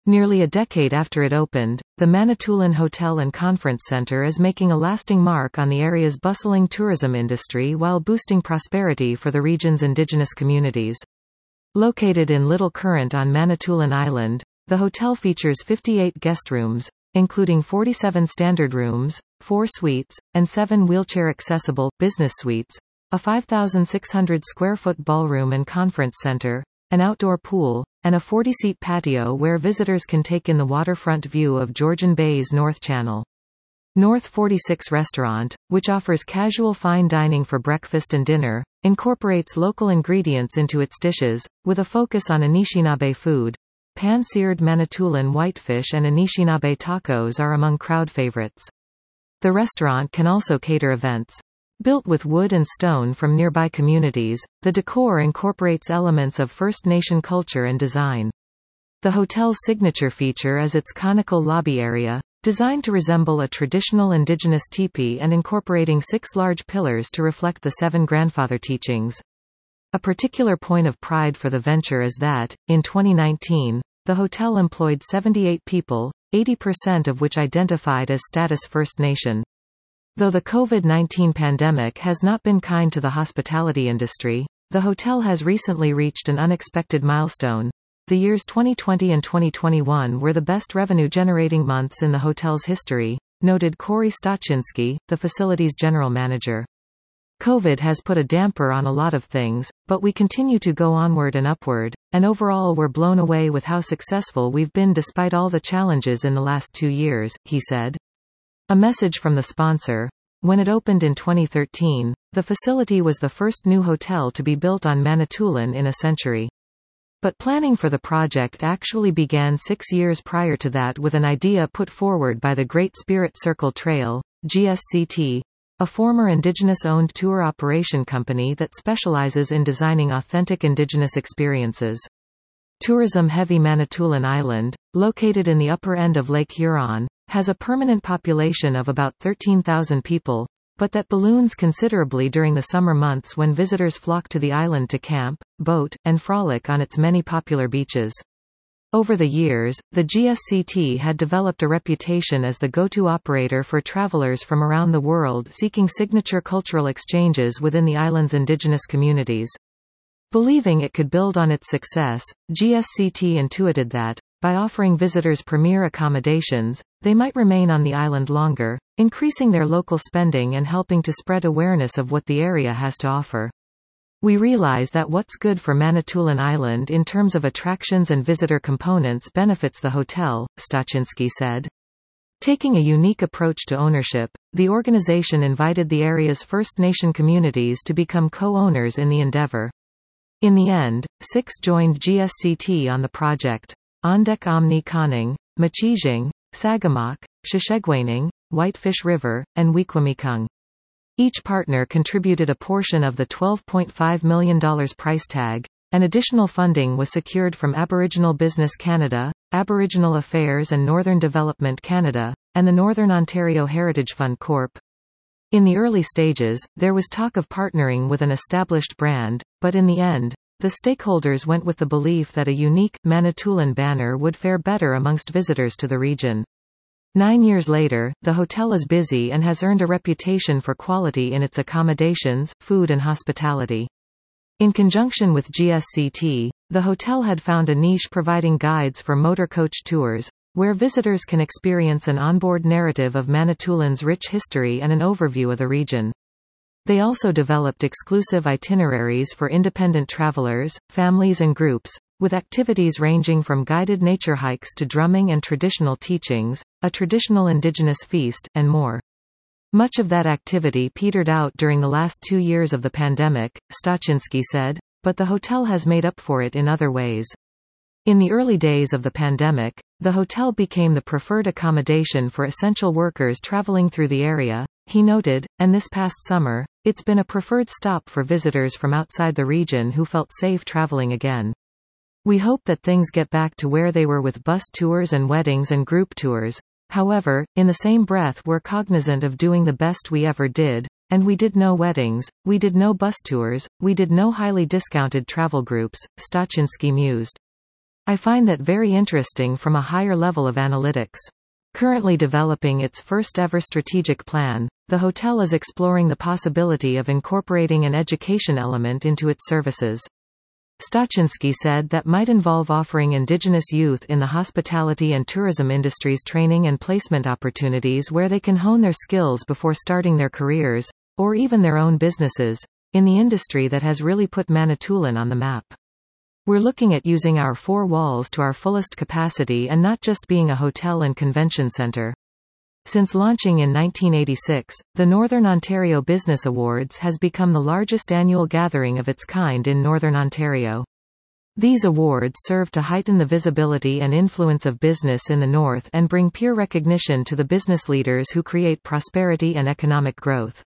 Nearly a decade after it opened, the Manitoulin Hotel and Conference Centre is making a lasting mark on the area's bustling tourism industry while boosting prosperity for the region's Indigenous communities. Located in Little Current on Manitoulin Island, the hotel features 58 guest rooms, including 47 standard rooms, 4 suites, and 7 wheelchair-accessible, business suites, a 5,600 square foot ballroom and conference center, an outdoor pool, and a 40-seat patio where visitors can take in the waterfront view of Georgian Bay's North Channel. North 46 Restaurant, which offers casual fine dining for breakfast and dinner, incorporates local ingredients into its dishes, with a focus on Anishinaabe food. Pan-seared Manitoulin whitefish and Anishinaabe tacos are among crowd favorites. The restaurant can also cater events. Built with wood and stone from nearby communities, the decor incorporates elements of First Nation culture and design. The hotel's signature feature is its conical lobby area, designed to resemble a traditional Indigenous teepee and incorporating 6 large pillars to reflect the 7 grandfather teachings. A particular point of pride for the venture is that, in 2019, the hotel employed 78 people, 80% of which identified as status First Nation. Though the COVID-19 pandemic has not been kind to the hospitality industry, the hotel has recently reached an unexpected milestone. The years 2020 and 2021 were the best revenue-generating months in the hotel's history, noted Corey Stachinski, the facility's general manager. COVID has put a damper on a lot of things, but we continue to go onward and upward, and overall we're blown away with how successful we've been despite all the challenges in the last 2 years, he said. A message from the sponsor. When it opened in 2013, the facility was the first new hotel to be built on Manitoulin in a century. But planning for the project actually began 6 years prior to that with an idea put forward by the Great Spirit Circle Trail, GSCT, a former Indigenous-owned tour operation company that specializes in designing authentic Indigenous experiences. Tourism-heavy Manitoulin Island, located in the upper end of Lake Huron, has a permanent population of about 13,000 people, but that balloons considerably during the summer months when visitors flock to the island to camp, boat, and frolic on its many popular beaches. Over the years, the GSCT had developed a reputation as the go-to operator for travelers from around the world seeking signature cultural exchanges within the island's Indigenous communities. Believing it could build on its success, GSCT intuited that, by offering visitors premier accommodations, they might remain on the island longer, increasing their local spending and helping to spread awareness of what the area has to offer. We realize that what's good for Manitoulin Island in terms of attractions and visitor components benefits the hotel, Stachinski said. Taking a unique approach to ownership, the organization invited the area's First Nation communities to become co-owners in the endeavor. In the end, 6 joined GSCT on the project: Ondek Omni Conning, Machijing, Sagamok, Shishegwaning, Whitefish River, and Weequameekung. Each partner contributed a portion of the $12.5 million price tag. An additional funding was secured from Aboriginal Business Canada, Aboriginal Affairs and Northern Development Canada, and the Northern Ontario Heritage Fund Corp. In the early stages, there was talk of partnering with an established brand, but in the end, the stakeholders went with the belief that a unique, Manitoulin banner would fare better amongst visitors to the region. 9 years later, the hotel is busy and has earned a reputation for quality in its accommodations, food and hospitality. In conjunction with GSCT, the hotel had found a niche providing guides for motor coach tours, where visitors can experience an onboard narrative of Manitoulin's rich history and an overview of the region. They also developed exclusive itineraries for independent travelers, families and groups, with activities ranging from guided nature hikes to drumming and traditional teachings, a traditional Indigenous feast, and more. Much of that activity petered out during the last 2 years of the pandemic, Stachinski said, but the hotel has made up for it in other ways. In the early days of the pandemic, the hotel became the preferred accommodation for essential workers traveling through the area, he noted, and this past summer, it's been a preferred stop for visitors from outside the region who felt safe traveling again. We hope that things get back to where they were with bus tours and weddings and group tours. However, in the same breath we're cognizant of doing the best we ever did, and we did no weddings, we did no bus tours, we did no highly discounted travel groups, Stachinski mused. I find that very interesting from a higher level of analytics. Currently developing its first-ever strategic plan, the hotel is exploring the possibility of incorporating an education element into its services. Stachinsky said that might involve offering indigenous youth in the hospitality and tourism industries training and placement opportunities where they can hone their skills before starting their careers, or even their own businesses, in the industry that has really put Manitoulin on the map. We're looking at using our 4 walls to our fullest capacity and not just being a hotel and convention center. Since launching in 1986, the Northern Ontario Business Awards has become the largest annual gathering of its kind in Northern Ontario. These awards serve to heighten the visibility and influence of business in the North and bring peer recognition to the business leaders who create prosperity and economic growth.